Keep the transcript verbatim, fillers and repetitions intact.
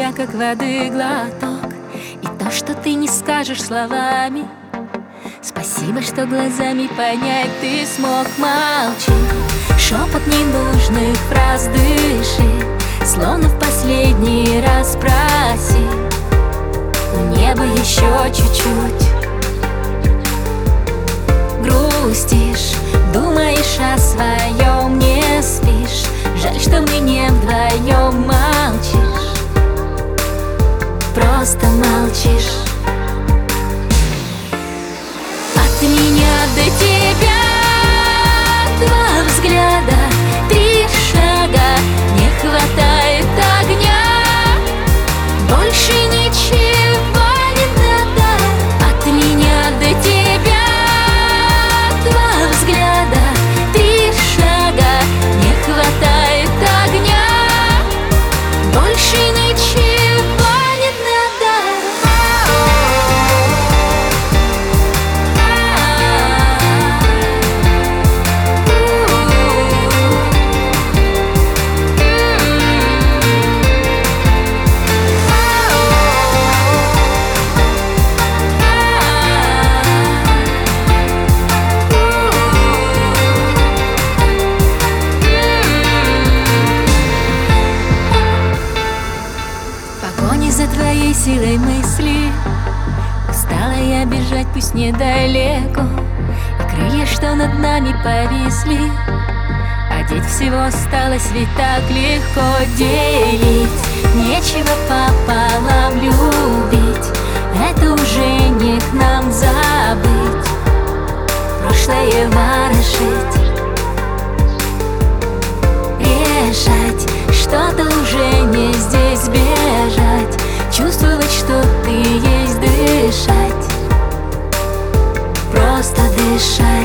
тебя, как воды глоток, и то, что ты не скажешь словами. Спасибо, что глазами понять ты смог. Молчи, шепот ненужных фраз дыши, словно в последний раз проси у неба еще чуть-чуть. Грустишь, думаешь о своем, не спишь. Жаль, что мы не вдвоем. Молчишь, просто молчишь. От меня до тебя два взгляда, три шага, не хватает огня, больше ничего не надо. От меня до тебя два взгляда, три шага, не хватает огня, больше ничего не надо. За твоей силой мысли устала я бежать, пусть недалеко, и крылья, что над нами повисли, одеть всего осталось, ведь так легко. Делить нечего пополам, любить это уже не к нам. Забыть прошлое, ворошить, решать что-то уже не здесь, бежать, чувствовать, что ты есть, дышать, просто дышать.